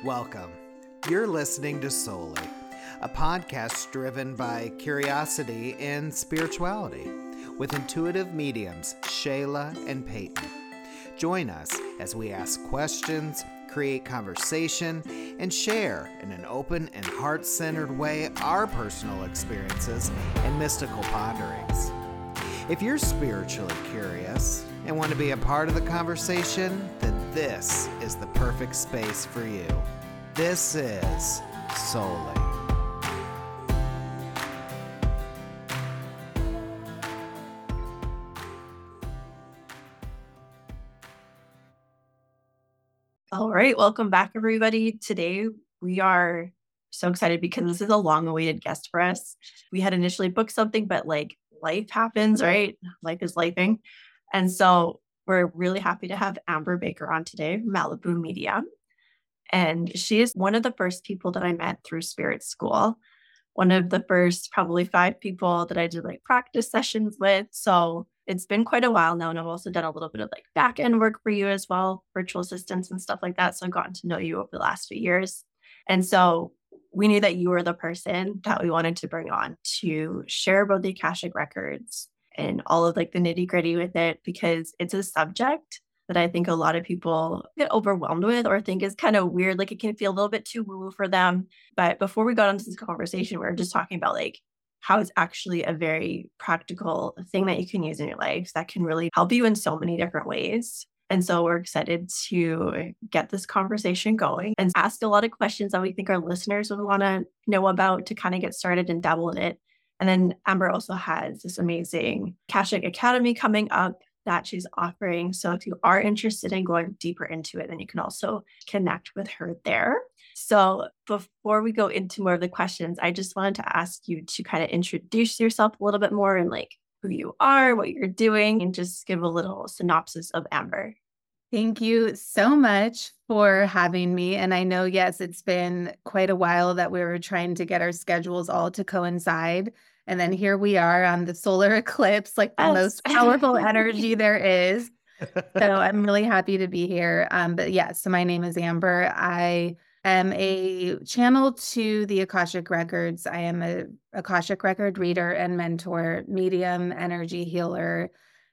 Welcome. You're listening to Solely, a podcast driven by curiosity and spirituality with intuitive mediums Shayla and Peyton. Join us as we ask questions, create conversation, and share in an open and heart-centered way our personal experiences and mystical ponderings. If you're spiritually curious and want to be a part of the conversation, then this is the perfect space for you. This is Solely. All right, welcome back, everybody. Today, we are so excited because this is a long-awaited guest for us. We had initially booked something, but life happens, right? Life is lifing. And so we're really happy to have Amber Baker on today, Malibu Media. And she is one of the first people that I met through Spirit School. One of the first probably 5 people that I did practice sessions with. So it's been quite a while now. And I've also done a little bit of back end work for you as well, virtual assistants and stuff like that. So I've gotten to know you over the last few years. And so we knew that you were the person that we wanted to bring on to share about the Akashic Records and all of the nitty gritty with it, because it's a subject that I think a lot of people get overwhelmed with or think is kind of weird. It can feel a little bit too woo-woo for them. But before we got into this conversation, we were just talking about how it's actually a very practical thing that you can use in your life that can really help you in so many different ways. And so we're excited to get this conversation going and ask a lot of questions that we think our listeners would want to know about to kind of get started and dabble in it. And then Amber also has this amazing Akashic Academy coming up that she's offering. So if you are interested in going deeper into it, then you can also connect with her there. So before we go into more of the questions, I just wanted to ask you to kind of introduce yourself a little bit more and who you are, what you're doing, and just give a little synopsis of Amber. Thank you so much for having me. And I know, yes, it's been quite a while that we were trying to get our schedules all to coincide. And then here we are on the solar eclipse, the most powerful energy there is. So I'm really happy to be here. But yeah, so my name is Amber. I am a channel to the Akashic Records. I am a Akashic Record reader and mentor, medium, energy healer.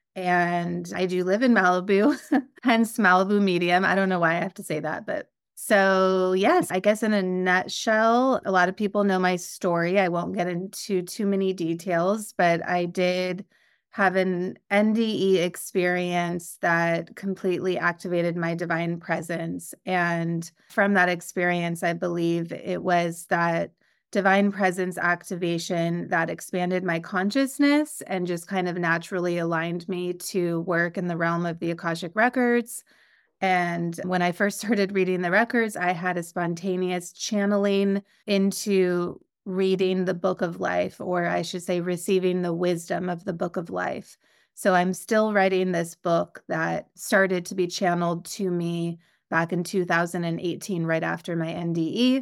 And I do live in Malibu, hence Malibu Medium. I don't know why I have to say that, but so yes, I guess in a nutshell, a lot of people know my story. I won't get into too many details, but I did have an NDE experience that completely activated my divine presence. And from that experience, I believe it was that divine presence activation that expanded my consciousness and just kind of naturally aligned me to work in the realm of the Akashic Records. And when I first started reading the records, I had a spontaneous channeling into reading the Book of Life, or I should say receiving the wisdom of the Book of Life. So I'm still writing this book that started to be channeled to me back in 2018, right after my NDE.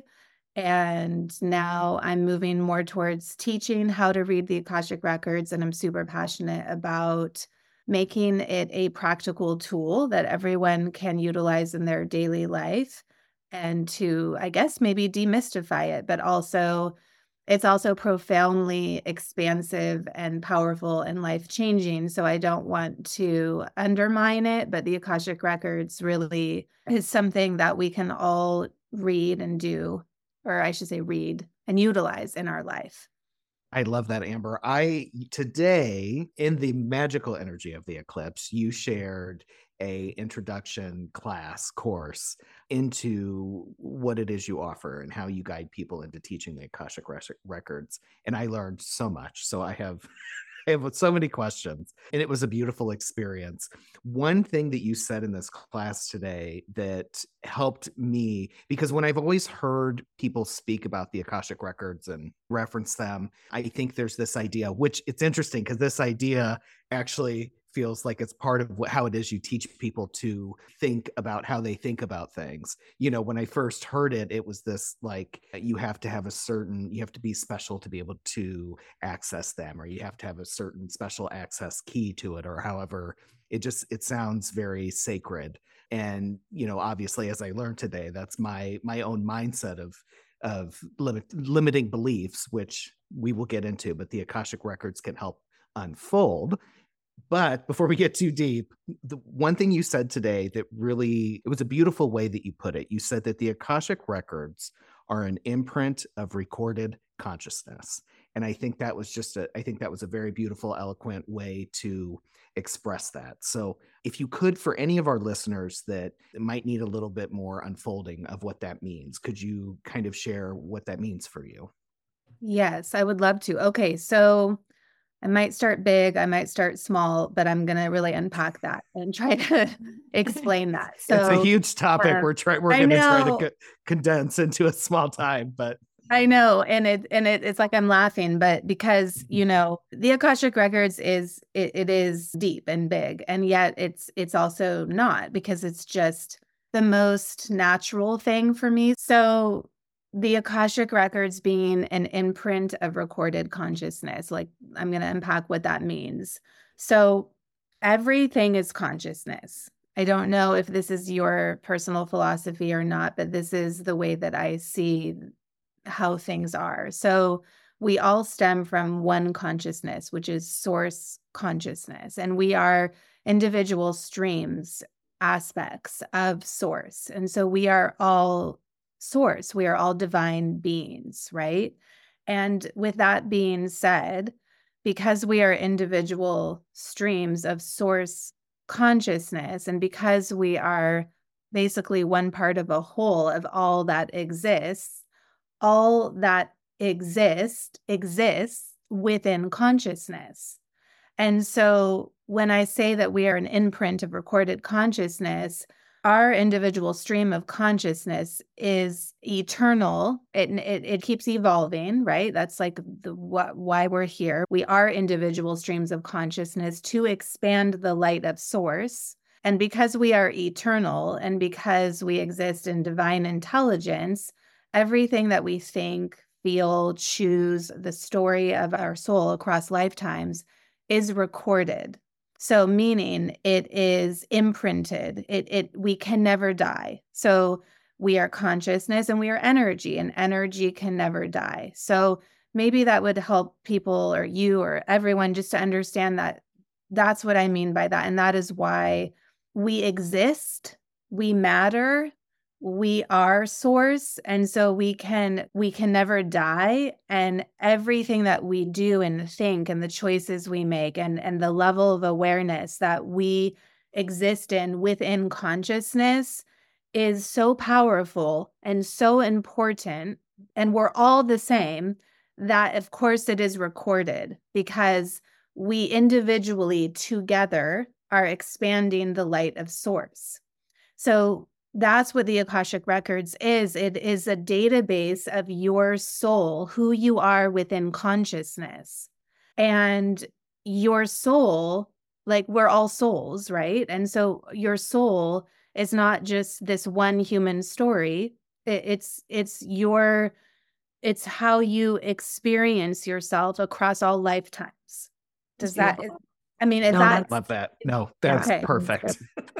And now I'm moving more towards teaching how to read the Akashic Records. And I'm super passionate about making it a practical tool that everyone can utilize in their daily life and to, I guess, maybe demystify it, but also it's also profoundly expansive and powerful and life-changing. So I don't want to undermine it, but the Akashic Records really is something that we can all read and do, or I should say read and utilize in our life. I love that, Amber. Today, in the magical energy of the eclipse, you shared a introduction course into what it is you offer and how you guide people into teaching the Akashic Records. And I learned so much. So I have so many questions, and it was a beautiful experience. One thing that you said in this class today that helped me, because when I've always heard people speak about the Akashic Records and reference them, I think there's this idea, which it's interesting because this idea actually feels like it's part of how it is you teach people to think about how they think about things. When I first heard it, it was this you have to be special to be able to access them, or you have to have a certain special access key to it, or however it sounds very sacred. And, obviously, as I learned today, that's my own mindset of limiting beliefs, which we will get into, but the Akashic records can help unfold. But before we get too deep, the one thing you said today that really, it was a beautiful way that you put it. You said that the Akashic records are an imprint of recorded consciousness. And I think that was a very beautiful, eloquent way to express that. So if you could, for any of our listeners that might need a little bit more unfolding of what that means, could you kind of share what that means for you? Yes, I would love to. Okay, so I might start big, I might start small, but I'm going to really unpack that and try to explain that. So it's a huge topic. We're going to try to condense into a small time, but I know. And it's like, I'm laughing, but because, the Akashic records it is deep and big, and yet it's also not, because it's just the most natural thing for me. So the Akashic records being an imprint of recorded consciousness, like, I'm going to unpack what that means. So everything is consciousness. I don't know if this is your personal philosophy or not, but this is the way that I see how things are. So we all stem from one consciousness, which is source consciousness, and we are individual streams, aspects of source. And so we are all source. We are all divine beings, right? And with that being said, because we are individual streams of source consciousness, and because we are basically one part of a whole of all that exists exists within consciousness. And so when I say that we are an imprint of recorded consciousness, our individual stream of consciousness is eternal. It keeps evolving, right? That's like why we're here. We are individual streams of consciousness to expand the light of source. And because we are eternal, and because we exist in divine intelligence, everything that we think, feel, choose, the story of our soul across lifetimes is recorded. So meaning it is imprinted. We can never die. So we are consciousness and we are energy, and energy can never die. So maybe that would help people, or you, or everyone, just to understand that that's what I mean by that. And that is why we exist, we matter, we are source, and so we can never die. And everything that we do and think, and the choices we make, and the level of awareness that we exist in within consciousness is so powerful and so important, and we're all the same, that of course it is recorded, because we individually together are expanding the light of source. So that's what the Akashic Records is. It is a database of your soul, who you are within consciousness. And your soul, like, we're all souls, right? And so your soul is not just this one human story. It's how you experience yourself across all lifetimes. Does that, I mean, is that? Love that. No, that's perfect.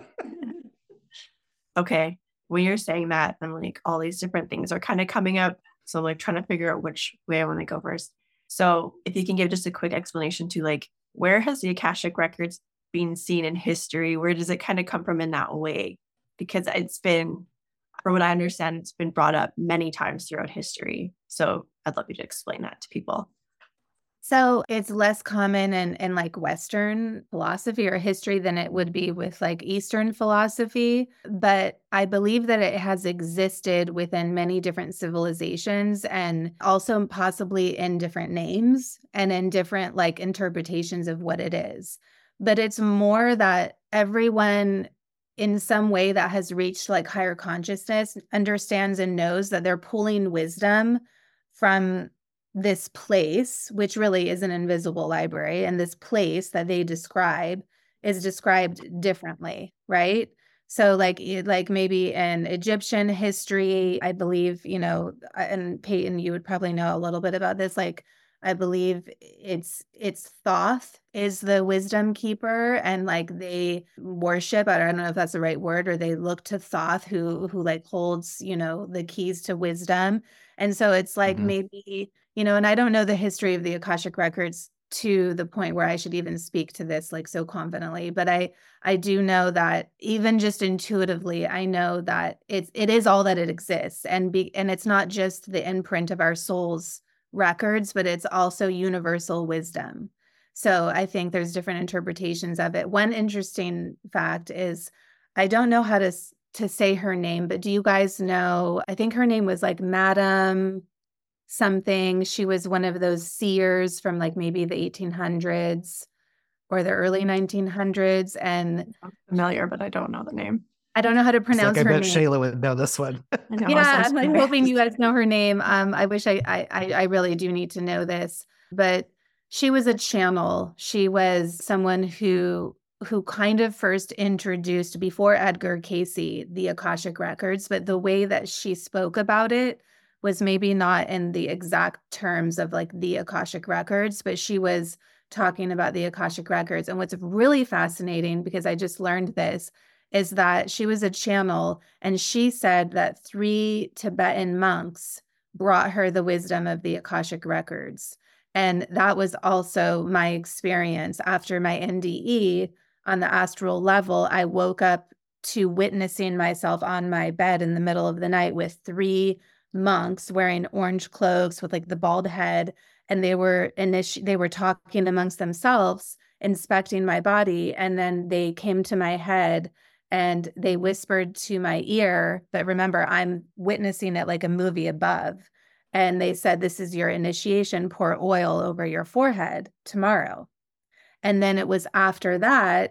Okay, when you're saying that, then like all these different things are kind of coming up. So I'm like trying to figure out which way I want to go first. So if you can give just a quick explanation to like, where has the Akashic Records been seen in history? Where does it kind of come from in that way? Because it's been, from what I understand, it's been brought up many times throughout history. So I'd love you to explain that to people. So it's less common in like Western philosophy or history than it would be with like Eastern philosophy. But I believe that it has existed within many different civilizations, and also possibly in different names and in different like interpretations of what it is. But it's more that everyone in some way that has reached like higher consciousness understands and knows that they're pulling wisdom from this place, which really is an invisible library, and this place that they describe is described differently, right? So like maybe in Egyptian history, I believe, and Peyton, you would probably know a little bit about this, like I believe it's Thoth is the wisdom keeper, and like they worship, I don't know if that's the right word, or they look to Thoth who like holds, the keys to wisdom. And so it's like Mhm. maybe, and I don't know the history of the Akashic records to the point where I should even speak to this like so confidently, but I do know that even just intuitively, I know that it is all that it exists, and it's not just the imprint of our souls records, but it's also universal wisdom. So I think there's different interpretations of it. One interesting fact is I don't know how to say her name, but do you guys know? I think her name was like Madam something. She was one of those seers from like maybe the 1800s or the early 1900s. And I'm familiar, but I don't know the name. I don't know how to It's like, pronounce I her bet name. Shayla would know this one. I know. Yeah, So I'm like hoping you guys know her name. I wish I really do need to know this, but she was a channel. She was someone who kind of first introduced before Edgar Cayce the Akashic records, but the way that she spoke about it was maybe not in the exact terms of like the Akashic records, but she was talking about the Akashic records. And what's really fascinating, because I just learned this, is that she was a channel, and she said that 3 Tibetan monks brought her the wisdom of the Akashic records. And that was also my experience after my NDE on the astral level. I woke up to witnessing myself on my bed in the middle of the night with 3 monks wearing orange cloaks with like the bald head, and they were talking amongst themselves, inspecting my body, and then they came to my head and they whispered to my ear, but remember, I'm witnessing it like a movie above. And they said, "This is your initiation. Pour oil over your forehead tomorrow." And then it was after that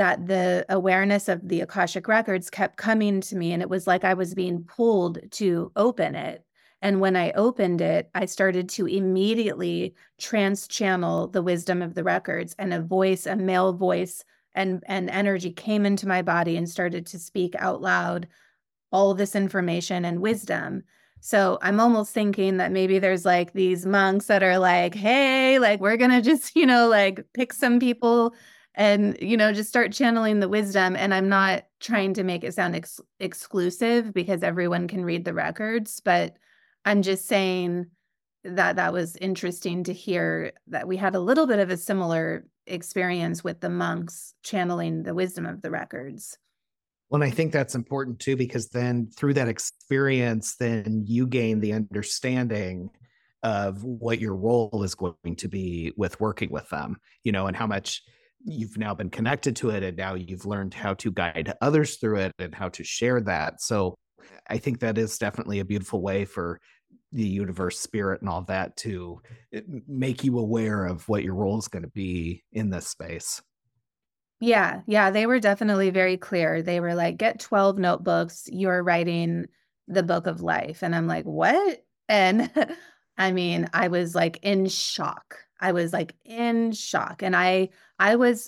the awareness of the Akashic records kept coming to me. And it was like I was being pulled to open it. And when I opened it, I started to immediately trans-channel the wisdom of the records, and a male voice and energy came into my body and started to speak out loud all of this information and wisdom. So I'm almost thinking that maybe there's like these monks that are like, hey, like we're going to just, like pick some people and, just start channeling the wisdom. And I'm not trying to make it sound exclusive, because everyone can read the records, but I'm just saying that was interesting to hear that we had a little bit of a similar experience with the monks channeling the wisdom of the records. Well, and I think that's important too, because then through that experience, then you gain the understanding of what your role is going to be with working with them, and how much you've now been connected to it, and now you've learned how to guide others through it and how to share that. So I think that is definitely a beautiful way for the universe, spirit, and all that to make you aware of what your role is going to be in this space. Yeah, they were definitely very clear. They were like, get 12 notebooks, you're writing the book of life. And I'm like, what? And I mean, I was like in shock. I was like in shock. And I was,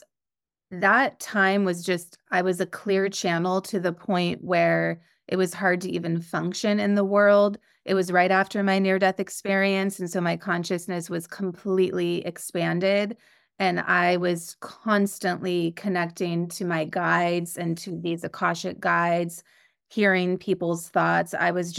that time was just, I was a clear channel to the point where it was hard to even function in the world. It was right after my near-death experience. And so my consciousness was completely expanded. And I was constantly connecting to my guides and to these Akashic guides, hearing people's thoughts.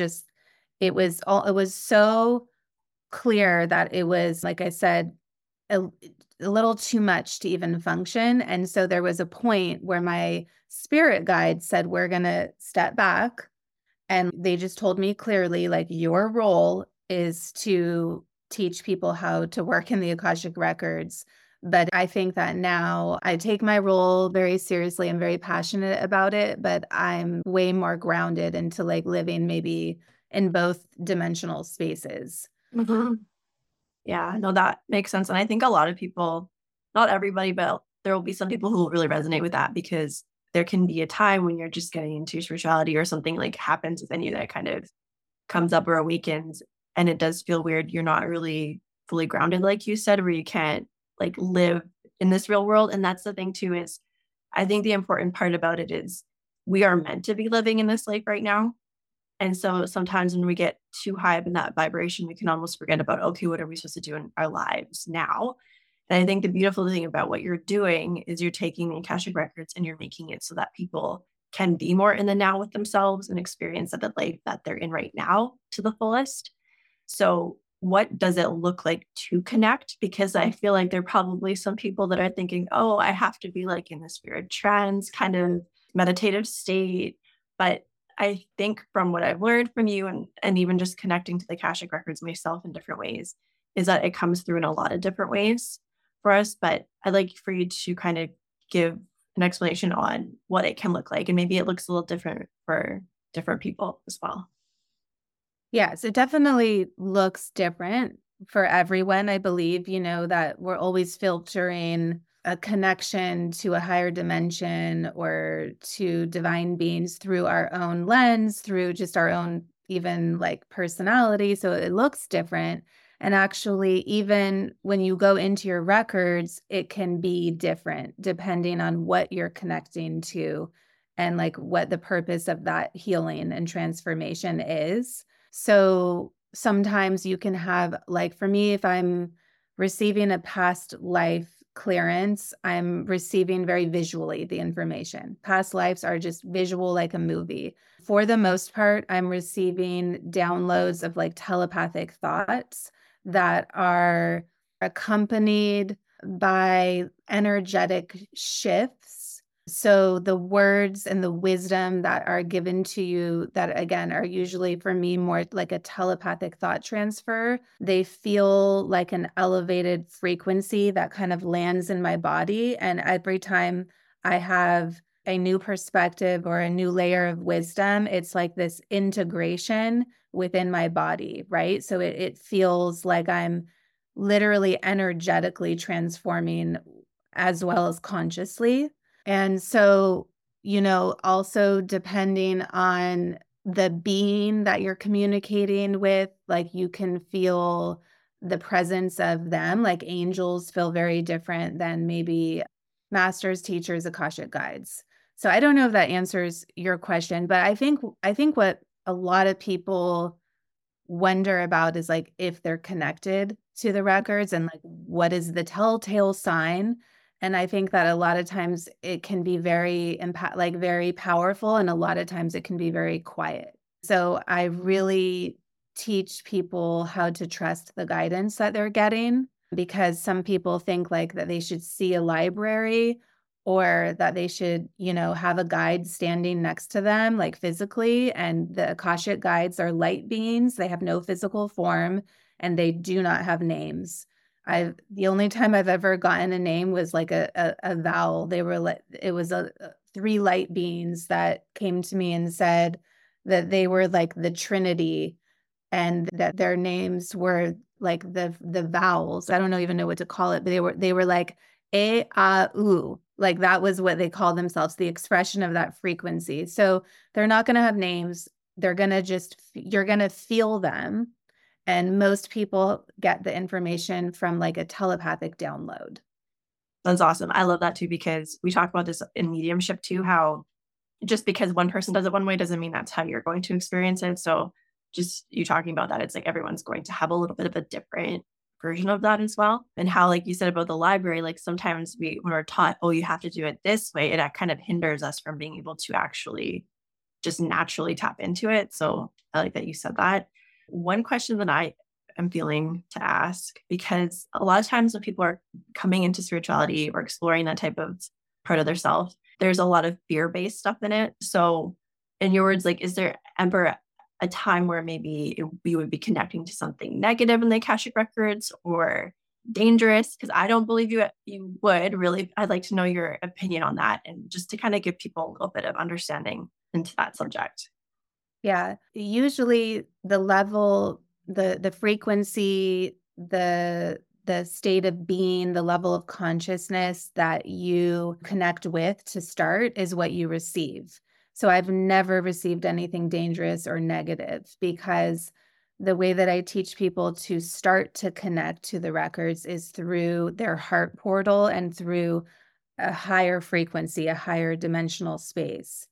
It was so clear that it was, like I said, a little too much to even function. And so there was a point where my spirit guide said, we're going to step back. And they just told me clearly, like, your role is to teach people how to work in the Akashic records. But I think that now I take my role very seriously. I'm very passionate about it, but I'm way more grounded into like living maybe in both dimensional spaces. Mm-hmm. Yeah, no, that makes sense. And I think a lot of people, not everybody, but there will be some people who will really resonate with that, because there can be a time when you're just getting into spirituality or something like happens within you that kind of comes up or awakens. And it does feel weird. You're not really fully grounded, like you said, where you can't like live in this real world. And that's the thing too, is I think the important part about it is we are meant to be living in this life right now. And so sometimes when we get too high up in that vibration, we can almost forget about, okay, what are we supposed to do in our lives now? And I think the beautiful thing about what you're doing is you're taking the Akashic records and you're making it so that people can be more in the now with themselves and experience the life that they're in right now to the fullest. So what does it look like to connect? Because I feel like there are probably some people that are thinking, oh, I have to be like in the spirit trance kind of meditative state. But I think from what I've learned from you and even just connecting to the Akashic records myself in different ways, is that it comes through in a lot of different ways for us. But I'd like for you to kind of give an explanation on what it can look like. And maybe it looks a little different for different people as well. Yes, it definitely looks different for everyone. I believe, that we're always filtering a connection to a higher dimension or to divine beings through our own lens, through just our own even like personality. So it looks different. And actually, even when you go into your records, it can be different depending on what you're connecting to and like what the purpose of that healing and transformation is. So sometimes you can have, like for me, if I'm receiving a past life clearance, I'm receiving very visually the information. Past lives are just visual like a movie. For the most part, I'm receiving downloads of like telepathic thoughts that are accompanied by energetic shifts. So the words and the wisdom that are given to you that again are usually for me more like a telepathic thought transfer. They feel like an elevated frequency that kind of lands in my body. And every time I have a new perspective or a new layer of wisdom, it's like this integration within my body, right? So it feels like I'm literally energetically transforming as well as consciously. And so, also depending on the being that you're communicating with, like you can feel the presence of them, like angels feel very different than maybe masters, teachers, Akashic guides. So I don't know if that answers your question, but I think what a lot of people wonder about is like if they're connected to the records and like what is the telltale sign. And I think that a lot of times it can be very very powerful, and a lot of times it can be very quiet. So I really teach people how to trust the guidance that they're getting, because some people think like that they should see a library or that they should, have a guide standing next to them, like physically. And the Akashic guides are light beings. They have no physical form and they do not have names. The only time I've ever gotten a name was like a vowel. They were like, it was three light beings that came to me and said that they were like the Trinity and that their names were like the vowels. I don't even know what to call it, but they were like a, a, u. Like that was what they call themselves, the expression of that frequency. So they're not going to have names. They're going to you're going to feel them. And most people get the information from like a telepathic download. That's awesome. I love that too, because we talk about this in mediumship too, how just because one person does it one way doesn't mean that's how you're going to experience it. So just you talking about that, it's like everyone's going to have a little bit of a different version of that as well. And how, like you said about the library, like sometimes when we're taught, oh, you have to do it this way, it kind of hinders us from being able to actually just naturally tap into it. So I like that you said that. One question that I am feeling to ask, because a lot of times when people are coming into spirituality or exploring that type of part of their self, there's a lot of fear-based stuff in it. So in your words, like, is there ever a time where maybe you would be connecting to something negative in the Akashic records or dangerous? Because I don't believe you would really. I'd like to know your opinion on that, and just to kind of give people a little bit of understanding into that subject. Yeah, usually the level, the frequency, the state of being, the level of consciousness that you connect with to start is what you receive. So I've never received anything dangerous or negative, because the way that I teach people to start to connect to the records is through their heart portal and through a higher frequency, a higher dimensional space.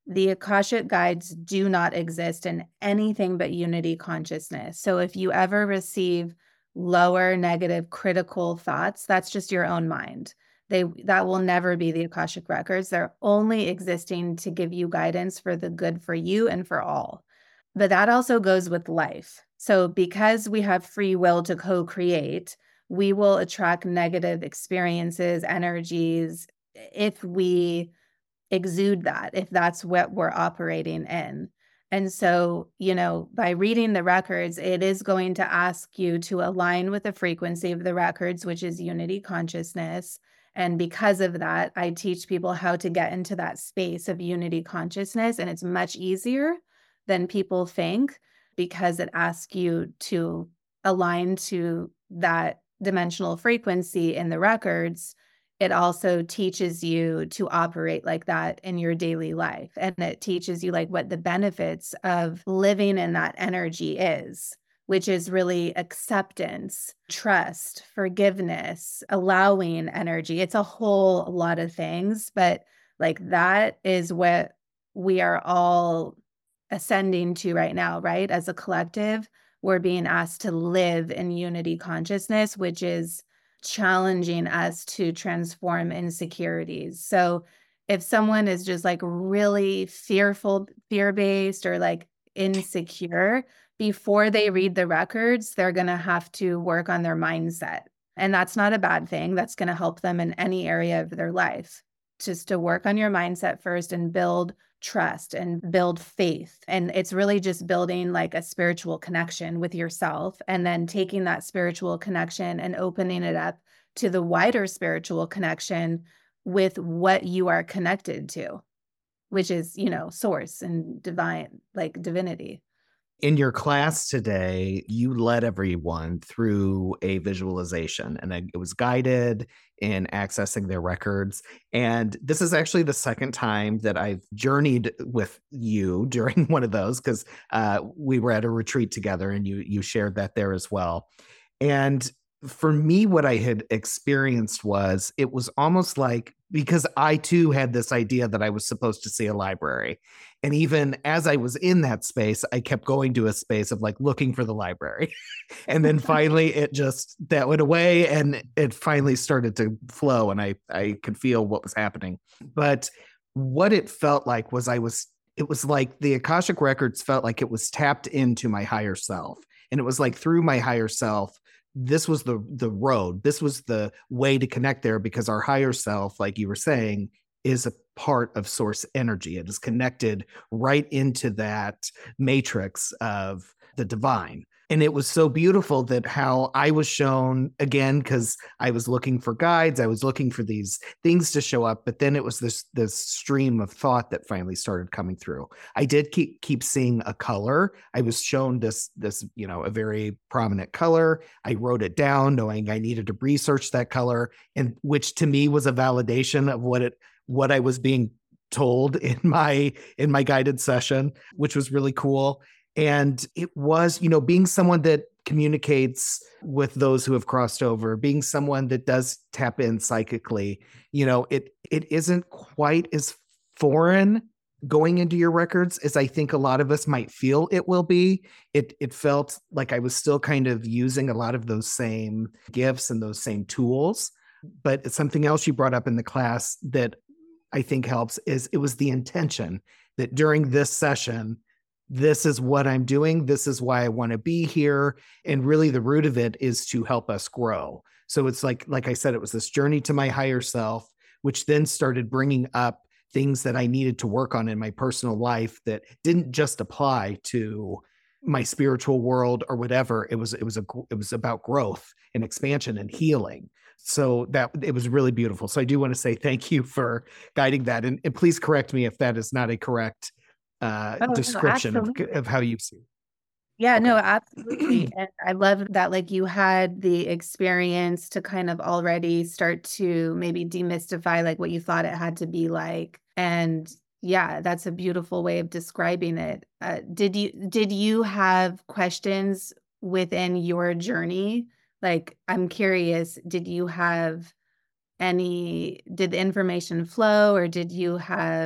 The Akashic guides do not exist in anything but unity consciousness. So if you ever receive lower, negative, critical thoughts, that's just your own mind. That will never be the Akashic records. They're only existing to give you guidance for the good for you and for all. But that also goes with life. So because we have free will to co-create, we will attract negative experiences, energies, if we exude that, if that's what we're operating in. And so, by reading the records, it is going to ask you to align with the frequency of the records, which is unity consciousness. And because of that, I teach people how to get into that space of unity consciousness. And it's much easier than people think because it asks you to align to that dimensional frequency in the records. It also teaches you to operate like that in your daily life. And it teaches you like what the benefits of living in that energy is, which is really acceptance, trust, forgiveness, allowing energy. It's a whole lot of things, but like that is what we are all ascending to right now, right? As a collective, we're being asked to live in unity consciousness, which is challenging us to transform insecurities. So if someone is just like really fearful, fear-based, or like insecure, before they read the records, they're going to have to work on their mindset. And that's not a bad thing. That's going to help them in any area of their life. Just to work on your mindset first and build trust and build faith. And it's really just building like a spiritual connection with yourself, and then taking that spiritual connection and opening it up to the wider spiritual connection with what you are connected to, which is, source and divine, like divinity. In your class today, you led everyone through a visualization, and it was guided in accessing their records. And this is actually the second time that I've journeyed with you during one of those, because we were at a retreat together and you shared that there as well. And for me, what I had experienced was, it was almost like, because I too had this idea that I was supposed to see a library. And even as I was in that space, I kept going to a space of like looking for the library. And then finally that went away, and it finally started to flow, and I could feel what was happening. But what it felt like was it was like the Akashic records felt like it was tapped into my higher self. And it was like through my higher self, this was the road. This was the way to connect there, because our higher self, like you were saying, is a part of source energy. It is connected right into that matrix of the divine. And it was so beautiful that how I was shown, again, because I was looking for guides, I was looking for these things to show up, but then it was this stream of thought that finally started coming through. I did keep seeing a color. I was shown this a very prominent color. I wrote it down knowing I needed to research that color, and which to me was a validation of what I was being told in my guided session, which was really cool. And it was, being someone that communicates with those who have crossed over, being someone that does tap in psychically, it isn't quite as foreign going into your records as I think a lot of us might feel it will be. It felt like I was still kind of using a lot of those same gifts and those same tools. But it's something else you brought up in the class that I think helps is it was the intention that during this session, this is what I'm doing. This is why I want to be here. And really the root of it is to help us grow. So it's like I said, it was this journey to my higher self, which then started bringing up things that I needed to work on in my personal life that didn't just apply to my spiritual world or whatever. It was about growth and expansion and healing. So that it was really beautiful. So I do want to say thank you for guiding that. And please correct me if that is not a correct description of how you see it. Yeah, Okay. no, absolutely. And I love that like you had the experience to kind of already start to maybe demystify like what you thought it had to be like. And yeah, that's a beautiful way of describing it. Did you have questions within your journey? Like, I'm curious, did the information flow, or did you have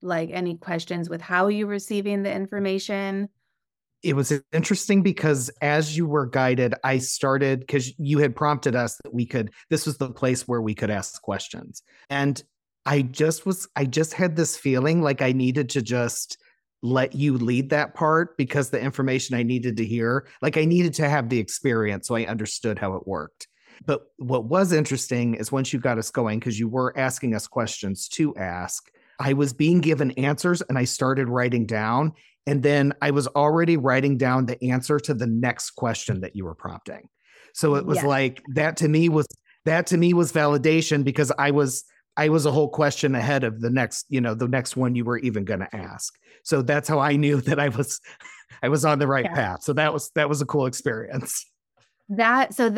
like any questions with how you receiving the information? It was interesting because as you were guided, I started, because you had prompted us that this was the place where we could ask questions. And I just had this feeling like I needed to just let you lead that part, because the information I needed to hear, like I needed to have the experience so I understood how it worked. But what was interesting is once you got us going, because you were asking us questions to ask, I was being given answers and I started writing down. And then I was already writing down the answer to the next question that you were prompting. So it was like that to me was validation, because I was a whole question ahead of the next one you were even going to ask. So that's how I knew that I was on the right path. So that was a cool experience. That's so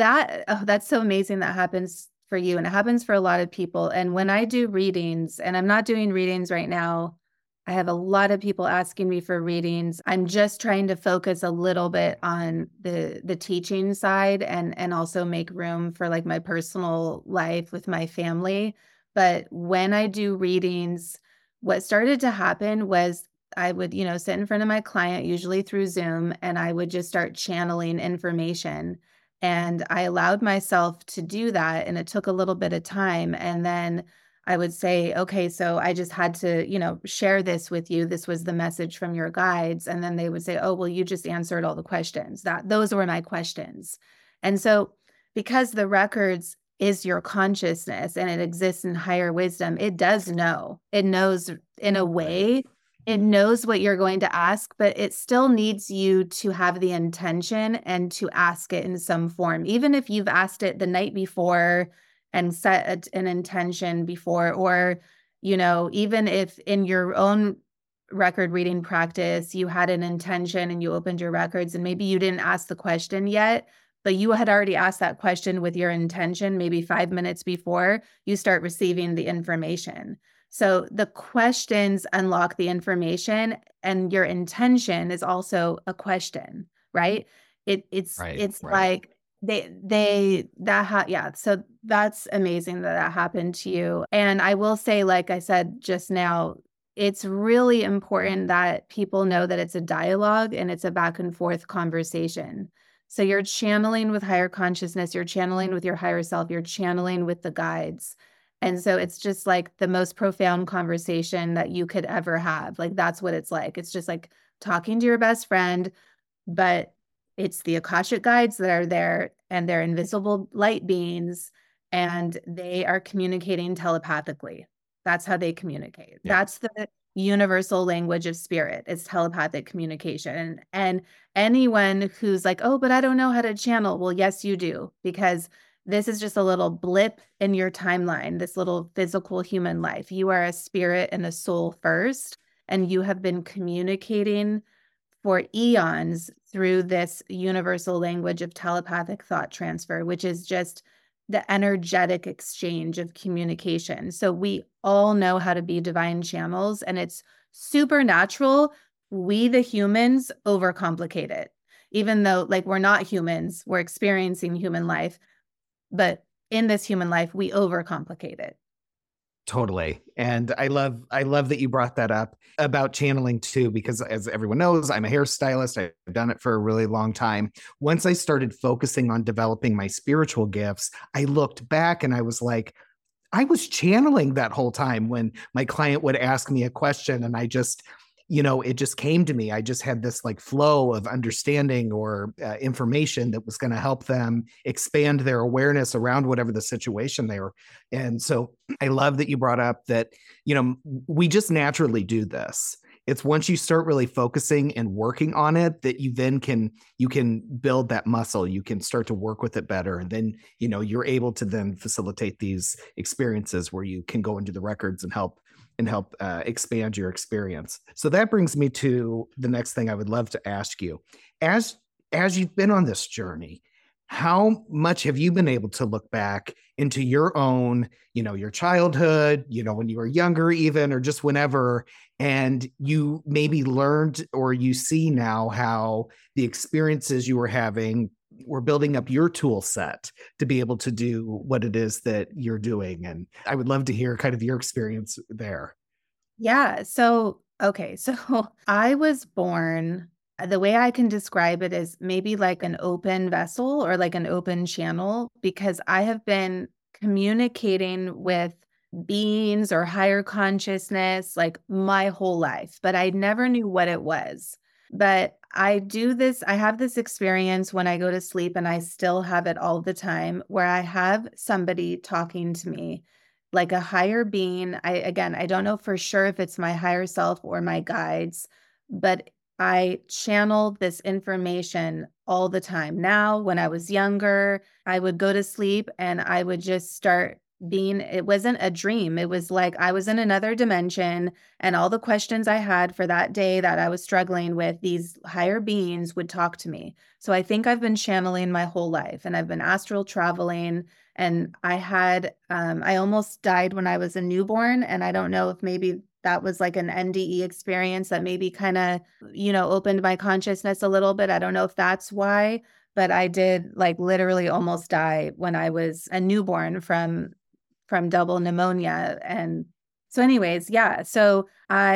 amazing that happens for you, and it happens for a lot of people. And when I do readings, and I'm not doing readings right now, I have a lot of people asking me for readings. I'm just trying to focus a little bit on the teaching side and also make room for like my personal life with my family. But when I do readings, what started to happen was I would, sit in front of my client, usually through Zoom, and I would just start channeling information. And I allowed myself to do that. And it took a little bit of time. And then I would say, okay, so I just had to, share this with you. This was the message from your guides. And then they would say, oh, well, you just answered all the questions. Those were my questions. And so because the records is your consciousness and it exists in higher wisdom, it does know. It knows in a way. It knows what you're going to ask, but it still needs you to have the intention and to ask it in some form. Even if you've asked it the night before and set an intention before, or, even if in your own record reading practice, you had an intention and you opened your records and maybe you didn't ask the question yet, but you had already asked that question with your intention, maybe 5 minutes before you start receiving the information. So the questions unlock the information, and your intention is also a question, right? It's like so that's amazing that happened to you. And I will say, like I said just now, it's really important that people know that it's a dialogue and it's a back and forth conversation. So you're channeling with higher consciousness, you're channeling with your higher self, you're channeling with the guides. And so it's just like the most profound conversation that you could ever have. Like, that's what it's like. It's just like talking to your best friend, but it's the Akashic guides that are there, and they're invisible light beings, and they are communicating telepathically. That's how they communicate. Yeah. That's the universal language of spirit. It's telepathic communication. And anyone who's like, oh, but I don't know how to channel. Well, yes, you do, because this is just a little blip in your timeline, this little physical human life. You are a spirit and a soul first, and you have been communicating for eons through this universal language of telepathic thought transfer, which is just the energetic exchange of communication. So we all know how to be divine channels, and it's supernatural. We, the humans, overcomplicate it. Even though, like, we're not humans, we're experiencing human life. But in this human life, we overcomplicate it. Totally. And I love that you brought that up about channeling too, because as everyone knows, I'm a hairstylist. I've done it for a really long time. Once I started focusing on developing my spiritual gifts, I looked back and I was like, I was channeling that whole time when my client would ask me a question and I just, it just came to me. I just had this like flow of understanding or information that was going to help them expand their awareness around whatever the situation they were. And so I love that you brought up that, we just naturally do this. It's once you start really focusing and working on it that you then can build that muscle. You can start to work with it better. And then, you're able to then facilitate these experiences where you can go into the records and help expand your experience. So that brings me to the next thing I would love to ask you. As you've been on this journey, how much have you been able to look back into your own, your childhood, when you were younger even, or just whenever, and you maybe learned or you see now how the experiences you were having were building up your tool set to be able to do what it is that you're doing? And I would love to hear kind of your experience there. Yeah. So, okay. So I was born, the way I can describe it is maybe like an open vessel or like an open channel, because I have been communicating with beings or higher consciousness like my whole life, but I never knew what it was. But I have this experience when I go to sleep, and I still have it all the time, where I have somebody talking to me like a higher being. I don't know for sure if it's my higher self or my guides, but I channel this information all the time. Now, when I was younger, I would go to sleep and I would just start being, it wasn't a dream. It was like I was in another dimension, and all the questions I had for that day that I was struggling with, these higher beings would talk to me. So I think I've been channeling my whole life, and I've been astral traveling. And I almost died when I was a newborn. And I don't know if maybe that was like an NDE experience that maybe kind of, opened my consciousness a little bit. I don't know if that's why, but I did like literally almost die when I was a newborn from double pneumonia. And so anyways, yeah. So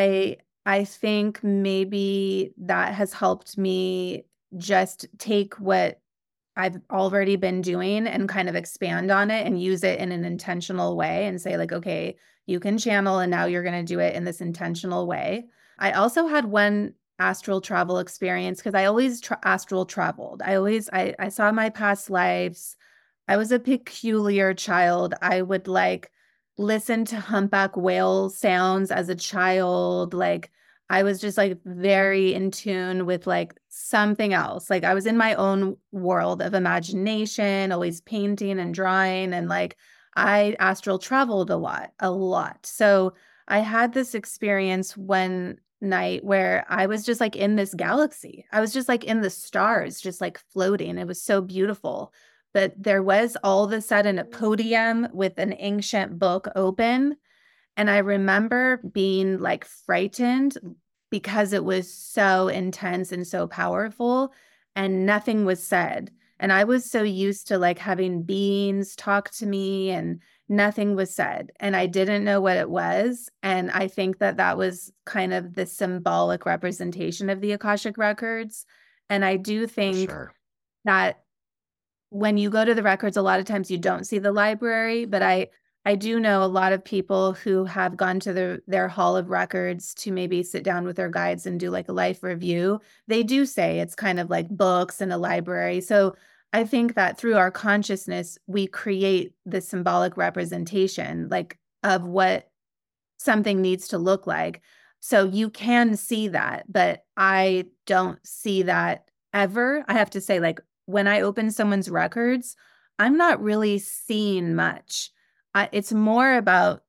I think maybe that has helped me just take what I've already been doing and kind of expand on it and use it in an intentional way and say like, okay, you can channel and now you're going to do it in this intentional way. I also had one astral travel experience because I always astral traveled. I saw my past lives. I was a peculiar child. I would like listen to humpback whale sounds as a child. Like I was just like very in tune with like something else. Like I was in my own world of imagination, always painting and drawing. And like I astral traveled a lot, a lot. So I had this experience one night where I was just like in this galaxy. I was just like in the stars, just like floating. It was so beautiful. But there was all of a sudden a podium with an ancient book open. And I remember being like frightened because it was so intense and so powerful, and nothing was said. And I was so used to like having beings talk to me, and nothing was said. And I didn't know what it was. And I think that that was kind of the symbolic representation of the Akashic Records. And I do For think sure. that when you go to the records, a lot of times you don't see the library, but I do know a lot of people who have gone to their hall of records to maybe sit down with their guides and do like a life review. They do say it's kind of like books and a library. So I think that through our consciousness, we create the symbolic representation like of what something needs to look like. So you can see that, but I don't see that ever. I have to say, like, when I open someone's records, I'm not really seeing much. It's more about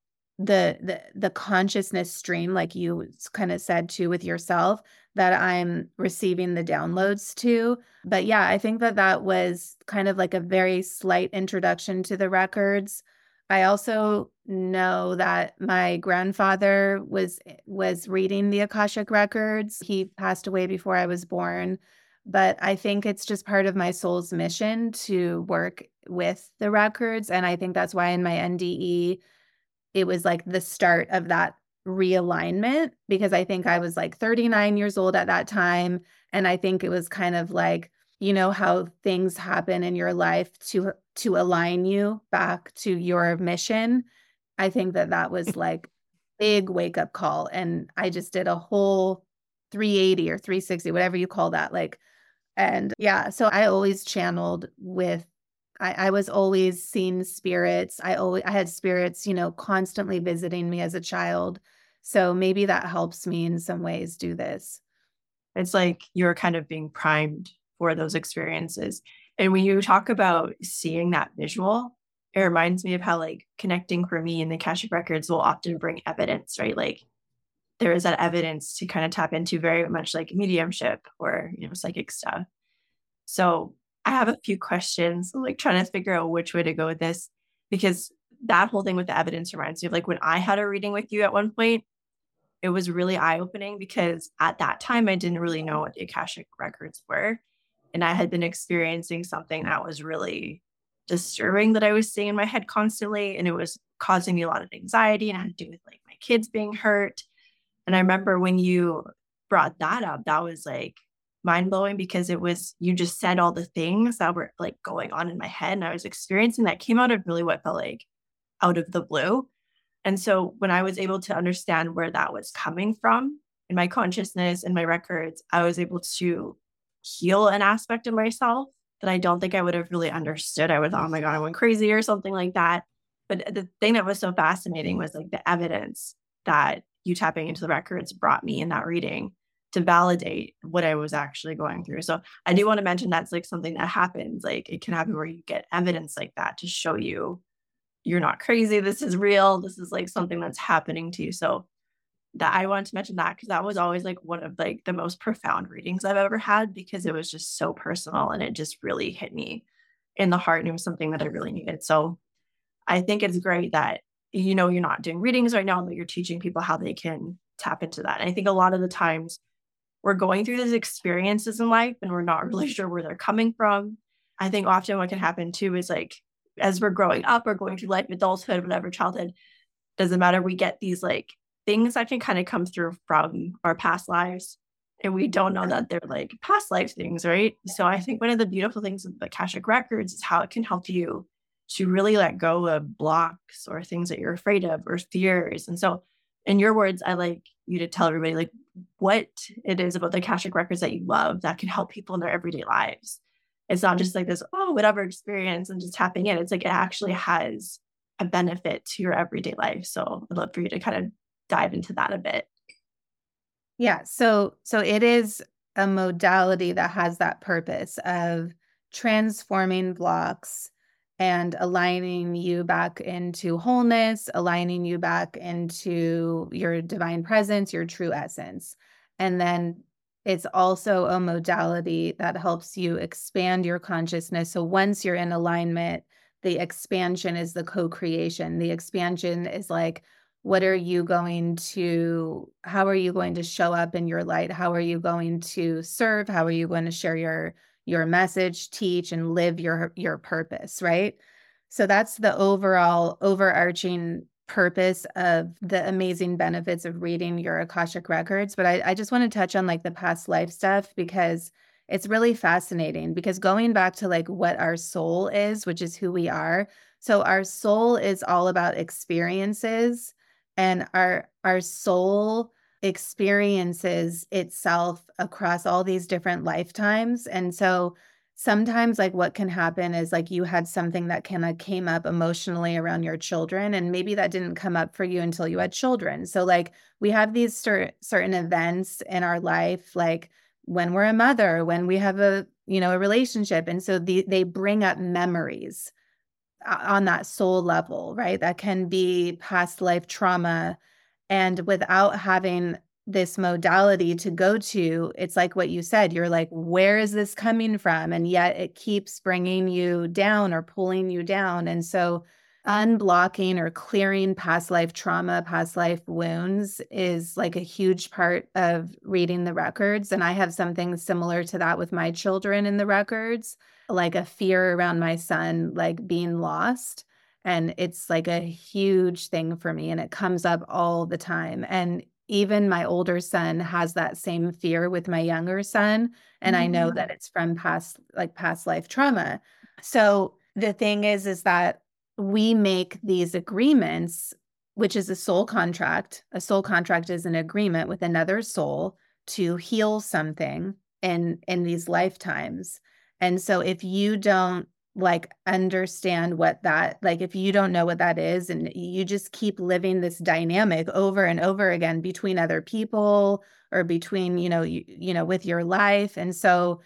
the consciousness stream, like you kind of said too with yourself, that I'm receiving the downloads to. But yeah, I think that that was kind of like a very slight introduction to the records. I also know that my grandfather was reading the Akashic Records. He passed away before I was born, but I think it's just part of my soul's mission to work with the records. And I think that's why in my NDE, it was like the start of that realignment, because I think I was like 39 years old at that time. And I think it was kind of like, how things happen in your life to align you back to your mission. I think that that was like big wake up call. And I just did a whole 380 or 360, whatever you call that. Like, and yeah, so I always channeled with, I was always seeing spirits. I had spirits, constantly visiting me as a child. So maybe that helps me in some ways do this. It's like you're kind of being primed for those experiences. And when you talk about seeing that visual, it reminds me of how like connecting for me and the Akashic Records will often bring evidence, right? Like there is that evidence to kind of tap into, very much like mediumship or, psychic stuff. So I have a few questions, like trying to figure out which way to go with this, because that whole thing with the evidence reminds me of like when I had a reading with you at one point. It was really eye-opening because at that time I didn't really know what the Akashic Records were. And I had been experiencing something that was really disturbing that I was seeing in my head constantly. And it was causing me a lot of anxiety, and it had to do with like my kids being hurt. And I remember when you brought that up, that was like mind blowing, because you just said all the things that were like going on in my head and I was experiencing that came out of really what felt like out of the blue. And so when I was able to understand where that was coming from in my consciousness and my records, I was able to heal an aspect of myself that I don't think I would have really understood. I would, oh my God, I went crazy or something like that. But the thing that was so fascinating was like the evidence that you tapping into the records brought me in that reading to validate what I was actually going through. So I do want to mention that's like something that happens. Like it can happen where you get evidence like that to show you you're not crazy. This is real. This is like something that's happening to you. So that I wanted to mention that because that was always like one of like the most profound readings I've ever had, because it was just so personal and it just really hit me in the heart, and it was something that I really needed. So I think it's great that, you know, you're not doing readings right now, but you're teaching people how they can tap into that. And I think a lot of the times we're going through these experiences in life and we're not really sure where they're coming from. I think often what can happen too is like, as we're growing up or going through life, adulthood, whatever, childhood, doesn't matter. We get these like things that can kind of come through from our past lives. And we don't know that they're like past life things, right? So I think one of the beautiful things of the Akashic Records is how it can help you to really let go of blocks or things that you're afraid of or fears. And so in your words, I like you to tell everybody like what it is about the Akashic Records that you love that can help people in their everyday lives. It's not just like this, oh, whatever experience and just tapping in. It's like it actually has a benefit to your everyday life. So I'd love for you to kind of dive into that a bit. Yeah. So it is a modality that has that purpose of transforming blocks and aligning you back into wholeness, aligning you back into your divine presence, your true essence. And then it's also a modality that helps you expand your consciousness. So once you're in alignment, the expansion is the co-creation. The expansion is like, how are you going to show up in your light? How are you going to serve? How are you going to share your message, teach, and live your purpose, right? So that's the overall overarching purpose of the amazing benefits of reading your Akashic Records. But I just want to touch on like the past life stuff, because it's really fascinating, because going back to like what our soul is, which is who we are. So our soul is all about experiences, and our soul experiences itself across all these different lifetimes. And so sometimes like what can happen is like you had something that kind of came up emotionally around your children, and maybe that didn't come up for you until you had children. So like we have these certain events in our life, like when we're a mother, when we have a relationship. And so they bring up memories on that soul level, right? That can be past life trauma. And without having this modality to go to, it's like what you said, you're like, where is this coming from? And yet it keeps bringing you down or pulling you down. And so unblocking or clearing past life trauma, past life wounds is like a huge part of reading the records. And I have something similar to that with my children in the records, like a fear around my son, like being lost. And it's like a huge thing for me, and it comes up all the time. And even my older son has that same fear with my younger son. And I know that it's from past life trauma. So the thing is that we make these agreements, which is a soul contract. A soul contract is an agreement with another soul to heal something in these lifetimes. And so if you don't like understand what that, like if you don't know what that is, and you just keep living this dynamic over and over again between other people or between, with your life. And so,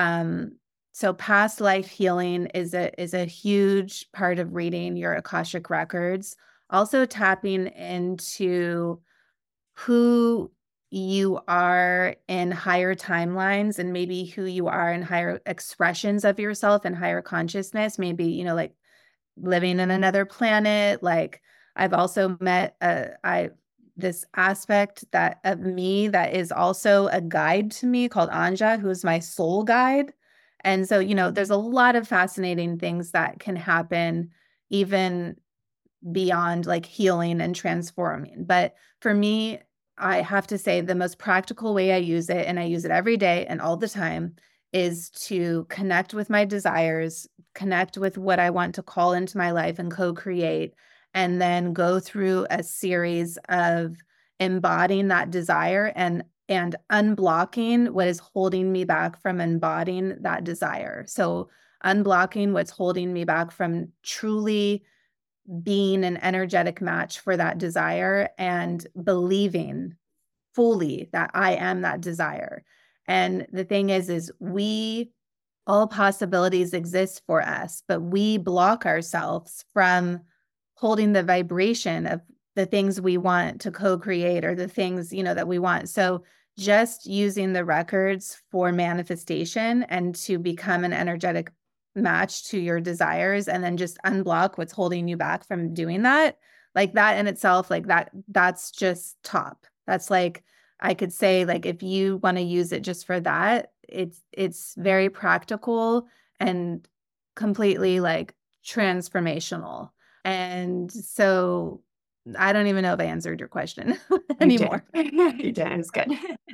so past life healing is a huge part of reading your Akashic Records. Also tapping into who you are in higher timelines, and maybe who you are in higher expressions of yourself and higher consciousness, maybe, like living in another planet. Like I've also met this aspect of me that is also a guide to me called Anja, who's my soul guide. And so, there's a lot of fascinating things that can happen even beyond like healing and transforming. But for me, I have to say the most practical way I use it, and I use it every day and all the time, is to connect with my desires, connect with what I want to call into my life and co-create, and then go through a series of embodying that desire and unblocking what is holding me back from embodying that desire. So unblocking what's holding me back from truly being an energetic match for that desire and believing fully that I am that desire. And the thing is all possibilities exist for us, but we block ourselves from holding the vibration of the things we want to co-create or the things, that we want. So just using the records for manifestation and to become an energetic match to your desires, and then just unblock what's holding you back from doing that. Like that in itself, like that's just top. That's like, I could say, like, if you want to use it just for that, it's very practical and completely like transformational. And so I don't even know if I answered your question anymore. You did. It was good.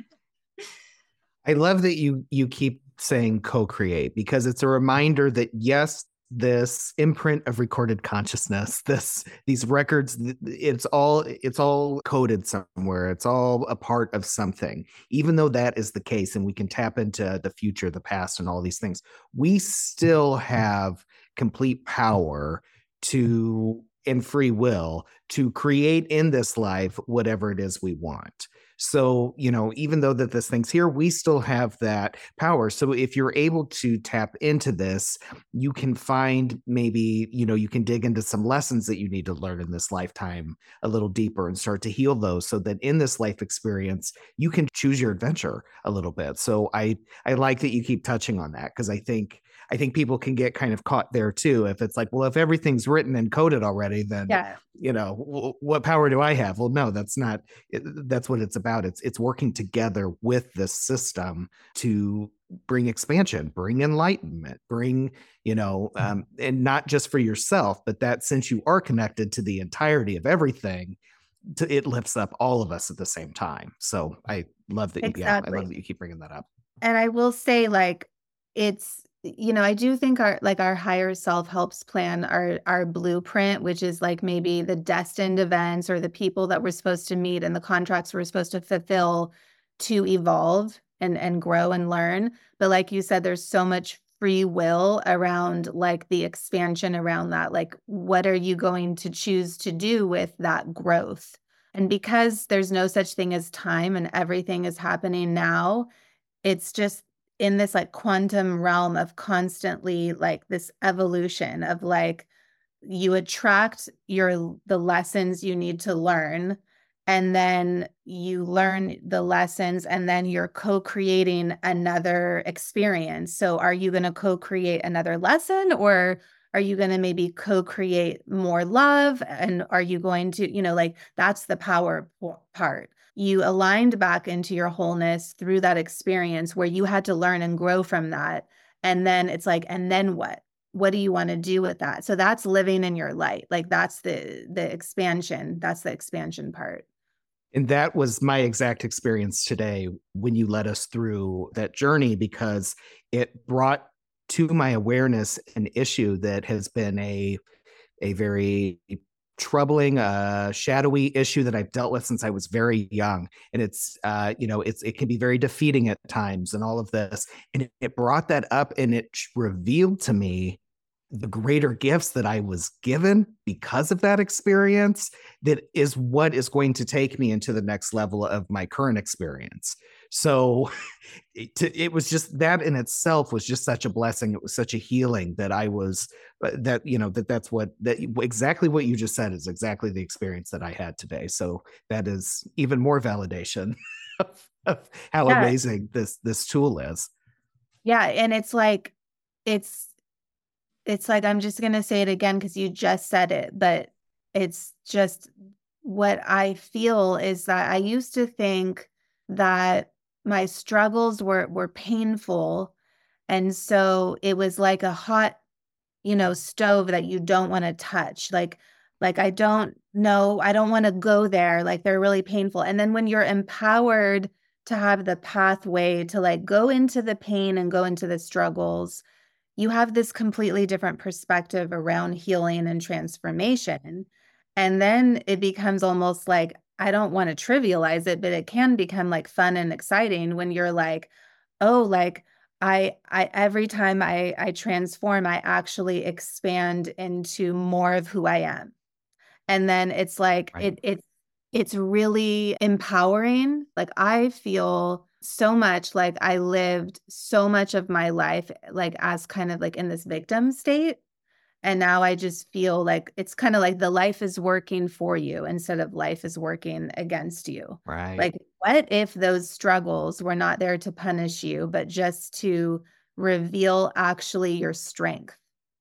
I love that you keep saying co-create, because it's a reminder that yes, this imprint of recorded consciousness, these records, it's all coded somewhere. It's all a part of something. Even though that is the case, and we can tap into the future, the past, and all these things, we still have complete power to and free will to create in this life whatever it is we want. So, even though that this thing's here, we still have that power. So if you're able to tap into this, you can find maybe, you can dig into some lessons that you need to learn in this lifetime a little deeper and start to heal those, so that in this life experience, you can choose your adventure a little bit. So I like that you keep touching on that, because I think people can get kind of caught there too. If it's like, well, if everything's written and coded already, then, what power do I have? Well, no, that's not, that's what it's about. It's working together with this system to bring expansion, bring enlightenment, bring, and not just for yourself, but that since you are connected to the entirety of everything, it lifts up all of us at the same time. So I love that. Exactly. I love that you keep bringing that up. And I will say, like, it's, I do think our higher self helps plan our blueprint, which is like maybe the destined events or the people that we're supposed to meet and the contracts we're supposed to fulfill to evolve and grow and learn. But like you said, there's so much free will around like the expansion around that. Like, what are you going to choose to do with that growth? And because there's no such thing as time and everything is happening now, it's just in this like quantum realm of constantly like this evolution of like you attract the lessons you need to learn, and then you learn the lessons, and then you're co-creating another experience. So are you going to co-create another lesson, or are you going to maybe co-create more love? And are you going to, like, that's the power part. You aligned back into your wholeness through that experience where you had to learn and grow from that. And then it's like, and then what? What do you want to do with that? So that's living in your light. Like that's the expansion. That's the expansion part. And that was my exact experience today when you led us through that journey, because it brought to my awareness an issue that has been a very troubling, shadowy issue that I've dealt with since I was very young. And it's, it can be very defeating at times and all of this. And it brought that up, and it revealed to me the greater gifts that I was given because of that experience. That is what is going to take me into the next level of my current experience. So it was just that in itself was just such a blessing. It was such a healing that I was exactly what you just said is exactly the experience that I had today. So that is even more validation of how amazing this tool is. Yeah. And it's like, I'm just going to say it again because you just said it, but it's just what I feel is that I used to think that my struggles were painful. And so it was like a hot, stove that you don't want to touch. Like Like, I don't know, I don't want to go there. Like, they're really painful. And then when you're empowered to have the pathway to like go into the pain and go into the struggles, you have this completely different perspective around healing and transformation. And then it becomes almost like, I don't want to trivialize it, but it can become like fun and exciting when you're like, oh, like I every time I transform, I actually expand into more of who I am. And then it's like Right. it's really empowering. Like, I feel so much like I lived so much of my life like as kind of like in this victim state. And now I just feel like it's kind of like the life is working for you instead of life is working against you. Right. Like, what if those struggles were not there to punish you, but just to reveal actually your strength?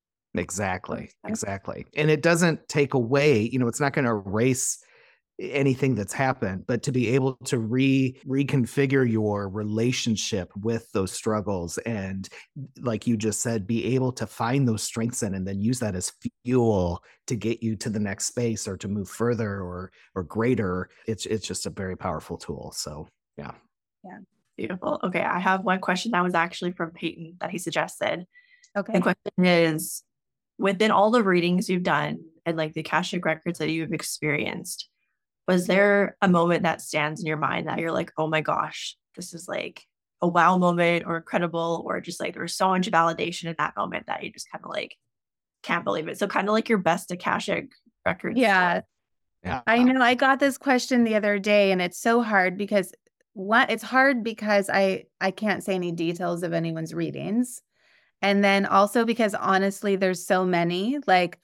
Exactly. Exactly. And it doesn't take away, it's not going to erase anything that's happened, but to be able to reconfigure your relationship with those struggles, and like you just said, be able to find those strengths in and then use that as fuel to get you to the next space or to move further or greater. It's just a very powerful tool. So yeah. Yeah. Beautiful. Okay, I have one question that was actually from Peyton that he suggested. The Okay. question is, within all the readings you've done and like the Akashic records that you've experienced, was there a moment that stands in your mind that you're like, oh my gosh, this is like a wow moment or incredible, or just like there was so much validation in that moment that you just kind of like can't believe it? So kind of like your best Akashic records. Yeah. Yeah. I know I got this question the other day, and it's so hard because it's hard because I can't say any details of anyone's readings. And then also because honestly, there's so many, like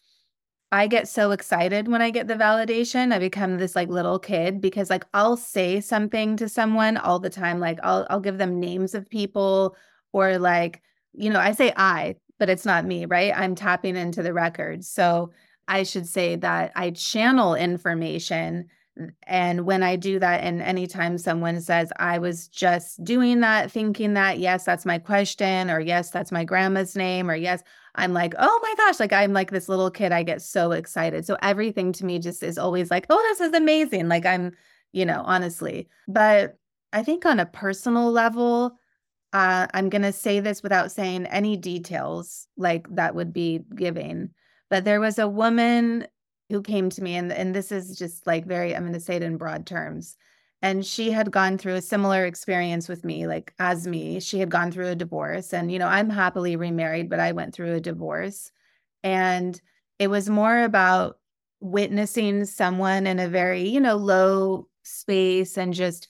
I get so excited when I get the validation. I become this like little kid because like I'll say something to someone all the time. Like I'll give them names of people, or like, I say but it's not me, right? I'm tapping into the records. So I should say that I channel information. And when I do that, and anytime someone says, I was just doing that, thinking that, yes, that's my question, or yes, that's my grandma's name, or yes, I'm like, oh my gosh, like I'm like this little kid. I get so excited. So everything to me just is always like, oh, this is amazing. Like honestly. But I think on a personal level, I'm going to say this without saying any details like that would be giving. But there was a woman who came to me, and this is just like I'm going to say it in broad terms. And she had gone through a similar experience with me, like as me. She had gone through a divorce, and, I'm happily remarried, but I went through a divorce. And it was more about witnessing someone in a very, low space, and just,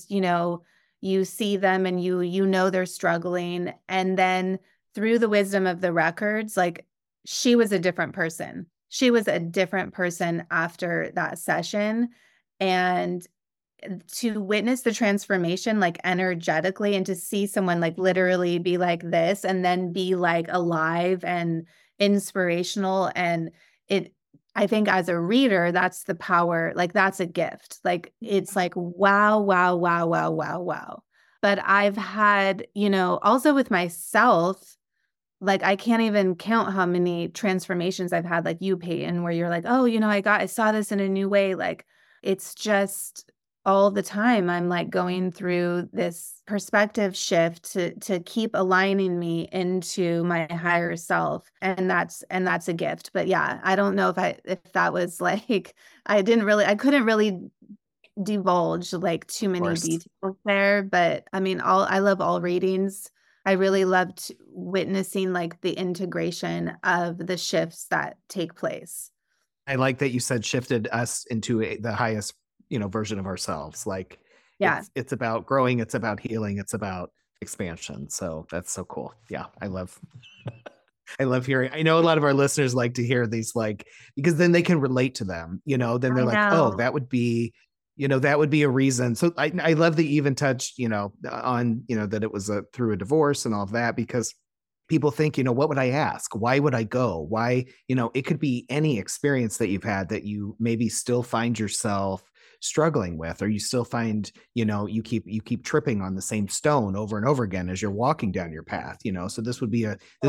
you see them and they're struggling. And then through the wisdom of the records, like she was a different person. She was a different person after that session. And to witness the transformation, like energetically, and to see someone like literally be like this and then be like alive and inspirational. And I think as a reader, that's the power, like that's a gift. Like it's like, wow, wow, wow, wow, wow, wow. But I've had, also with myself, like I can't even count how many transformations I've had, like you, Peyton, where you're like, oh, I saw this in a new way. Like it's just all the time I'm like going through this perspective shift to keep aligning me into my higher self. And that's a gift. But yeah, I don't know if that was like, I couldn't really divulge like too many details there. But I mean, I love all readings. I really loved witnessing like the integration of the shifts that take place. I like that you said shifted us into the highest, version of ourselves. Like, yeah, it's about growing. It's about healing. It's about expansion. So that's so cool. Yeah. I love hearing. I know a lot of our listeners like to hear these, like, because then they can relate to them, then they're like, oh, that would be a reason. So I love that you even touched, on, that it was through a divorce and all of that, because people think, what would I ask? Why would I go? Why, it could be any experience that you've had that you maybe still find yourself struggling with, or you still find, you keep tripping on the same stone over and over again as you're walking down your path, so this would be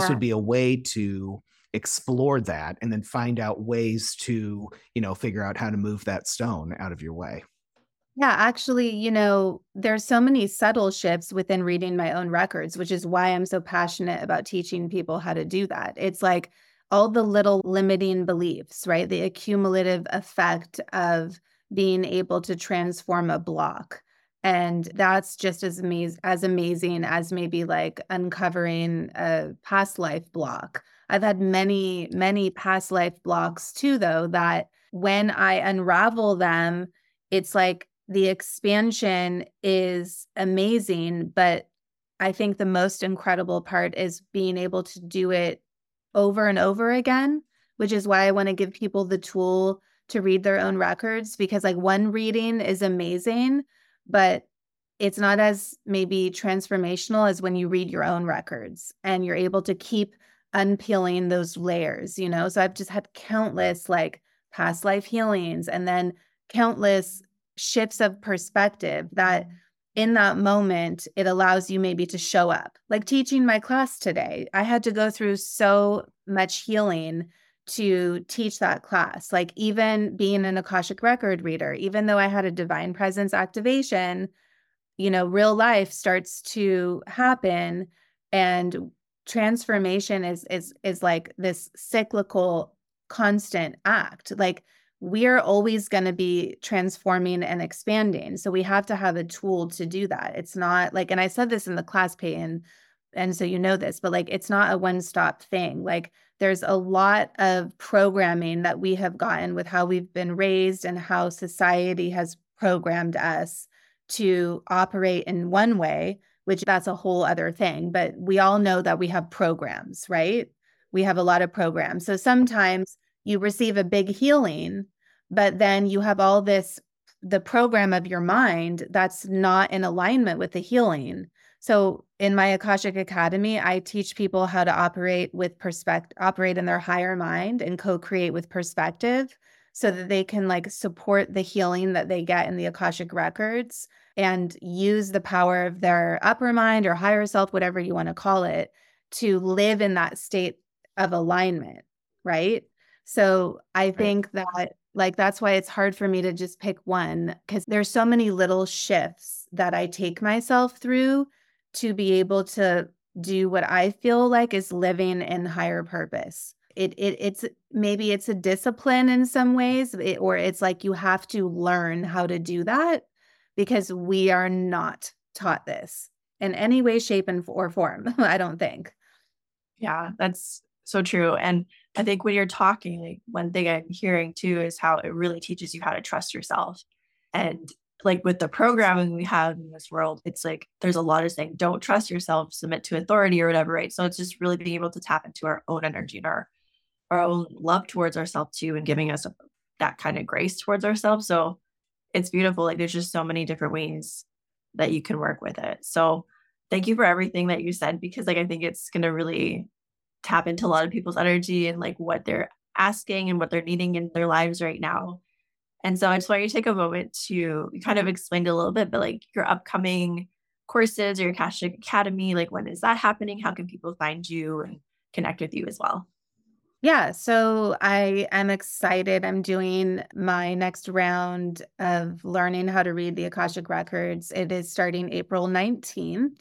a way to explore that and then find out ways to, figure out how to move that stone out of your way. Yeah, actually, there's so many subtle shifts within reading my own records, which is why I'm so passionate about teaching people how to do that. It's like all the little limiting beliefs, right? The accumulative effect of being able to transform a block. And that's just as amazing as maybe like uncovering a past life block. I've had many, many past life blocks too, though, that when I unravel them, it's like the expansion is amazing, but I think the most incredible part is being able to do it over and over again, which is why I want to give people the tool to read their own records, because like one reading is amazing, but it's not as maybe transformational as when you read your own records and you're able to keep unpeeling those layers, So I've just had countless like past life healings and then countless shifts of perspective that in that moment, it allows you maybe to show up. Like teaching my class today, I had to go through so much healing to teach that class. Like even being an Akashic record reader, even though I had a divine presence activation, real life starts to happen, and transformation is like this cyclical constant act. Like we are always going to be transforming and expanding. So we have to have a tool to do that. It's not like, and I said this in the class, Peyton, and so this, but like, it's not a one-stop thing. Like there's a lot of programming that we have gotten with how we've been raised and how society has programmed us to operate in one way, which that's a whole other thing. But we all know that we have programs, right? We have a lot of programs. So sometimes you receive a big healing, but then you have all this, the program of your mind that's not in alignment with the healing. So in my Akashic Academy, I teach people how to operate with operate in their higher mind and co-create with perspective so that they can like support the healing that they get in the Akashic records and use the power of their upper mind or higher self, whatever you want to call it, to live in that state of alignment, right? So I think that like, that's why it's hard for me to just pick one, because there's so many little shifts that I take myself through to be able to do what I feel like is living in higher purpose. It's maybe it's a discipline in some ways, or it's like you have to learn how to do that because we are not taught this in any way, shape, or form, I don't think. Yeah, that's so true. And I think when you're talking, like one thing I'm hearing too is how it really teaches you how to trust yourself. And like with the programming we have in this world, it's like there's a lot of saying, don't trust yourself, submit to authority or whatever, right? So it's just really being able to tap into our own energy and our own love towards ourselves too, and giving us that kind of grace towards ourselves. So it's beautiful. Like there's just so many different ways that you can work with it. So thank you for everything that you said, because like I think it's going to really tap into a lot of people's energy and like what they're asking and what they're needing in their lives right now. And so I just want you to take a moment to, you kind of explained it a little bit, but like your upcoming courses or your Akashic Academy, like when is that happening? How can people find you and connect with you as well? Yeah, so I am excited. I'm doing my next round of learning how to read the Akashic Records. It is starting April 19th,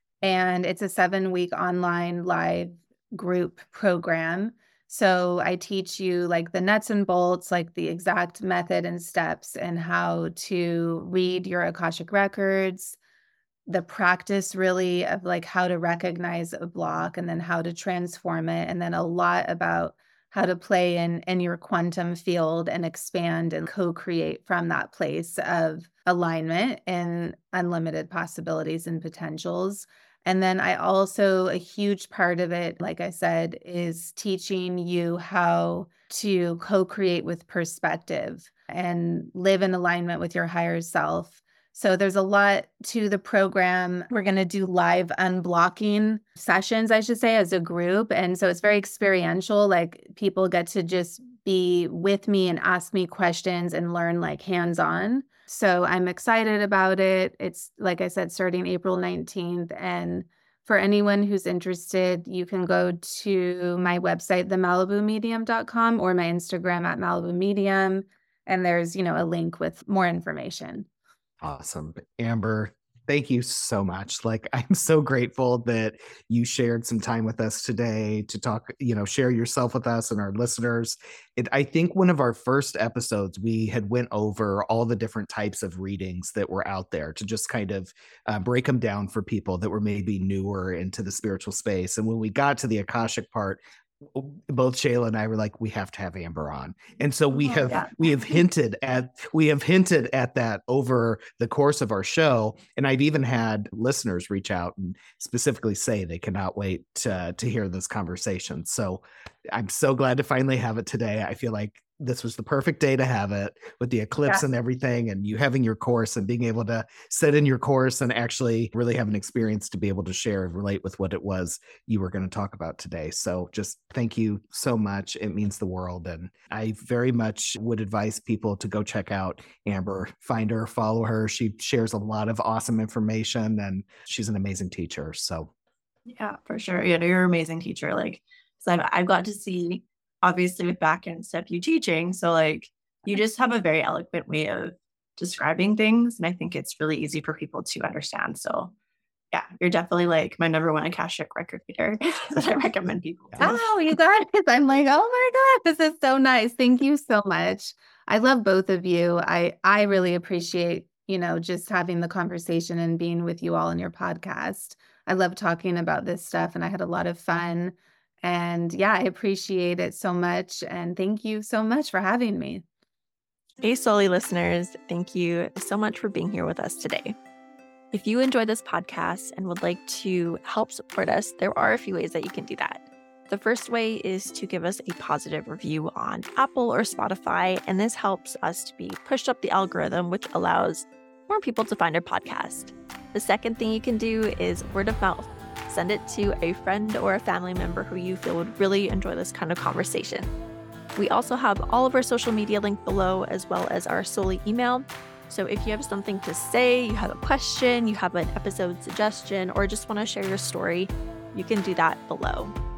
and it's a 7-week online live group program. So I teach you like the nuts and bolts, like the exact method and steps and how to read your Akashic Records, the practice really of like how to recognize a block and then how to transform it. And then a lot about how to play in your quantum field and expand and co-create from that place of alignment and unlimited possibilities and potentials. And then I also, a huge part of it, like I said, is teaching you how to co-create with perspective and live in alignment with your higher self So there's a lot to the program. We're going to do live unblocking sessions, I should say, as a group. And so it's very experiential. Like people get to just be with me and ask me questions and learn like hands-on. So I'm excited about it. It's, like I said, starting April 19th. And for anyone who's interested, you can go to my website, themalibumedium.com, or my Instagram at malibumedium. And there's, a link with more information. Awesome. Amber, thank you so much. Like, I'm so grateful that you shared some time with us today to talk, share yourself with us and our listeners. I think one of our first episodes, we had went over all the different types of readings that were out there to just kind of break them down for people that were maybe newer into the spiritual space. And when we got to the Akashic part, both Shayla and I were like, we have to have Amber on. And so we have hinted at that over the course of our show. And I've even had listeners reach out and specifically say they cannot wait to hear this conversation. So I'm so glad to finally have it today. I feel like this was the perfect day to have it with the eclipse and everything, and you having your course and being able to sit in your course and actually really have an experience to be able to share and relate with what it was you were going to talk about today. So just thank you so much. It means the world. And I very much would advise people to go check out Amber, find her, follow her. She shares a lot of awesome information and she's an amazing teacher. So yeah, for sure. You're an amazing teacher. Like, so I've got to see, obviously with back end stuff you teaching. So like you just have a very eloquent way of describing things. And I think it's really easy for people to understand. So yeah, you're definitely like my number one Akashic record reader that I recommend people. Oh, you guys. I'm like, oh my God, this is so nice. Thank you so much. I love both of you. I really appreciate, just having the conversation and being with you all in your podcast. I love talking about this stuff and I had a lot of fun. And yeah, I appreciate it so much. And thank you so much for having me. Hey, Souli listeners, thank you so much for being here with us today. If you enjoy this podcast and would like to help support us, there are a few ways that you can do that. The first way is to give us a positive review on Apple or Spotify, and this helps us to be pushed up the algorithm, which allows more people to find our podcast. The second thing you can do is word of mouth. Send it to a friend or a family member who you feel would really enjoy this kind of conversation. We also have all of our social media linked below, as well as our Souli email. So if you have something to say, you have a question, you have an episode suggestion, or just want to share your story, you can do that below.